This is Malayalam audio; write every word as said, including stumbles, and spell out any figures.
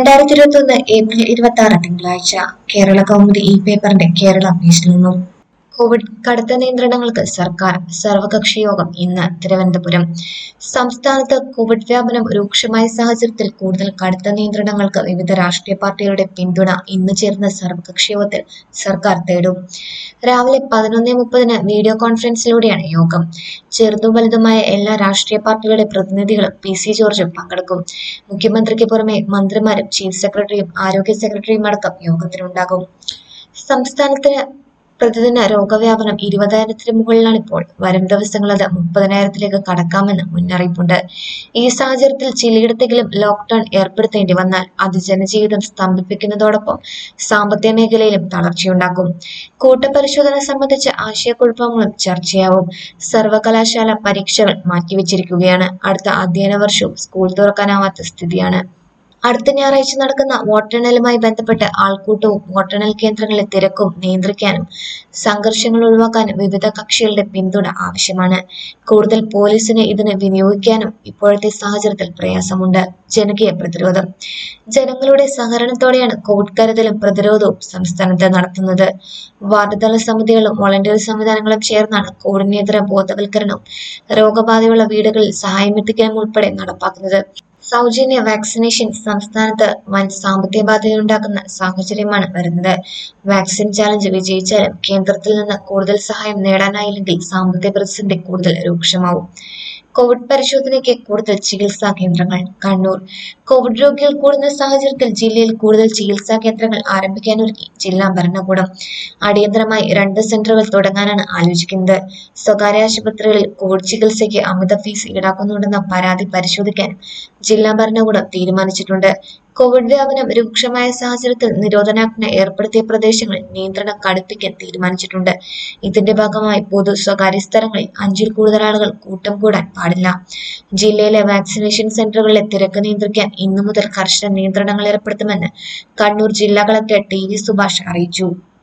രണ്ടായിരത്തി ഇരുപത്തി ഒന്ന് ഏപ്രിൽ ഇരുപത്തി ആറ് തിങ്കളാഴ്ച കേരള കൗമുദി ഈ പേപ്പറിന്റെ കേരള പേജിൽ നിന്നും കോവിഡ് കടുത്ത നിയന്ത്രണങ്ങൾക്ക് സർക്കാർ സർവകക്ഷി യോഗം ഇന്ന് തിരുവനന്തപുരം. സംസ്ഥാനത്ത് കോവിഡ് വ്യാപനം രൂക്ഷമായ സാഹചര്യത്തിൽ കൂടുതൽ കടുത്ത നിയന്ത്രണങ്ങൾക്ക് വിവിധ രാഷ്ട്രീയ പാർട്ടികളുടെ പിന്തുണ ഇന്ന് ചേർന്ന സർവകക്ഷി യോഗത്തിൽ സർക്കാർ തേടും. രാവിലെ പതിനൊന്ന് മുപ്പതിന് വീഡിയോ കോൺഫറൻസിലൂടെയാണ് യോഗം. ചെറുതും വലുതുമായ എല്ലാ രാഷ്ട്രീയ പാർട്ടികളുടെ പ്രതിനിധികളും പി സി ജോർജും പങ്കെടുക്കും. മുഖ്യമന്ത്രിക്ക് പുറമെ മന്ത്രിമാരും ചീഫ് സെക്രട്ടറിയും ആരോഗ്യ സെക്രട്ടറിയും അടക്കം യോഗത്തിനുണ്ടാകും. സംസ്ഥാനത്തിന് പ്രതിദിന രോഗവ്യാപനം ഇരുപതായിരത്തിന് മുകളിലാണിപ്പോൾ. വരും ദിവസങ്ങൾ അത് മുപ്പതിനായിരത്തിലേക്ക് കടക്കാമെന്ന് മുന്നറിയിപ്പുണ്ട്. ഈ സാഹചര്യത്തിൽ ചിലയിടത്തെങ്കിലും ലോക്ക്ഡൌൺ ഏർപ്പെടുത്തേണ്ടി വന്നാൽ അത് ജനജീവിതം സ്തംഭിപ്പിക്കുന്നതോടൊപ്പം സാമ്പത്തിക മേഖലയിലും തളർച്ചയുണ്ടാക്കും. കൂട്ടപരിശോധന സംബന്ധിച്ച ആശയക്കുഴപ്പങ്ങളും ചർച്ചയാവും. സർവകലാശാല പരീക്ഷകൾ മാറ്റിവെച്ചിരിക്കുകയാണ്. അടുത്ത അധ്യയന വർഷവും സ്കൂൾ തുറക്കാനാവാത്ത സ്ഥിതിയാണ്. അടുത്ത ഞായറാഴ്ച നടക്കുന്ന വോട്ടെണ്ണലുമായി ബന്ധപ്പെട്ട് ആൾക്കൂട്ടവും വോട്ടെണ്ണൽ കേന്ദ്രങ്ങളിലെ തിരക്കും നിയന്ത്രിക്കാനും സംഘർഷങ്ങൾ ഒഴിവാക്കാനും വിവിധ കക്ഷികളുടെ പിന്തുണ ആവശ്യമാണ്. കൂടുതൽ പോലീസിനെ ഇതിന് വിനിയോഗിക്കാനും ഇപ്പോഴത്തെ സാഹചര്യത്തിൽ പ്രയാസമുണ്ട്. ജനകീയ പ്രതിരോധം ജനങ്ങളുടെ സഹകരണത്തോടെയാണ് കോവിഡ് കരുതലും പ്രതിരോധവും സംസ്ഥാനത്ത് നടത്തുന്നത്. വാർഡ് തല സമിതികളും വോളണ്ടിയർ സംവിധാനങ്ങളും ചേർന്നാണ് കോവിഡിനെതിരെ ബോധവൽക്കരണവും രോഗബാധയുള്ള വീടുകളിൽ സഹായമെത്തിക്കലും ഉൾപ്പെടെ നടപ്പാക്കുന്നത്. സൗജന്യ വാക്സിനേഷൻ സംസ്ഥാനത്ത് വൻ സാമ്പത്തിക ബാധ്യതയുണ്ടാക്കുന്ന സാഹചര്യമാണ് വരുന്നത്. വാക്സിൻ ചാലഞ്ച് വിജയിച്ചാലും കേന്ദ്രത്തിൽ നിന്ന് കൂടുതൽ സഹായം നേടാനായില്ലെങ്കിൽ സാമ്പത്തിക പ്രതിസന്ധി കൂടുതൽ രൂക്ഷമാവും. കോവിഡ് പരിശോധനയ്ക്ക് കൂടുതൽ ചികിത്സാ കേന്ദ്രങ്ങൾ. കണ്ണൂർ കോവിഡ് രോഗികൾ കൂടുന്ന സാഹചര്യത്തിൽ ജില്ലയിൽ കൂടുതൽ ചികിത്സാ കേന്ദ്രങ്ങൾ ആരംഭിക്കാനൊരുങ്ങി ജില്ലാ ഭരണകൂടം. അടിയന്തരമായി രണ്ട് സെന്ററുകൾ തുടങ്ങാനാണ് ആലോചിക്കുന്നത്. സ്വകാര്യ ആശുപത്രികളിൽ കോവിഡ് ചികിത്സയ്ക്ക് അമിത ഫീസ് ഈടാക്കുന്നുണ്ടെന്ന പരാതി പരിശോധിക്കാനും ജില്ലാ ഭരണകൂടം തീരുമാനിച്ചിട്ടുണ്ട്. കോവിഡ് വ്യാപനം രൂക്ഷമായ സാഹചര്യത്തിൽ നിരോധനാജ്ഞ ഏർപ്പെടുത്തിയ പ്രദേശങ്ങളിൽ നിയന്ത്രണം കടുപ്പിക്കാൻ തീരുമാനിച്ചിട്ടുണ്ട്. ഇതിന്റെ ഭാഗമായി പൊതു സ്വകാര്യ സ്ഥലങ്ങളിൽ അഞ്ചിൽ കൂടുതൽ ആളുകൾ കൂട്ടം കൂടാൻ പാടില്ല. ജില്ലയിലെ വാക്സിനേഷൻ സെന്ററുകളിലെ തിരക്ക് നിയന്ത്രിക്കാൻ ഇന്നു മുതൽ കർശന നിയന്ത്രണങ്ങൾ ഏർപ്പെടുത്തുമെന്ന് കണ്ണൂർ ജില്ലാ കളക്ടർ ടി വി സുഭാഷ് അറിയിച്ചു.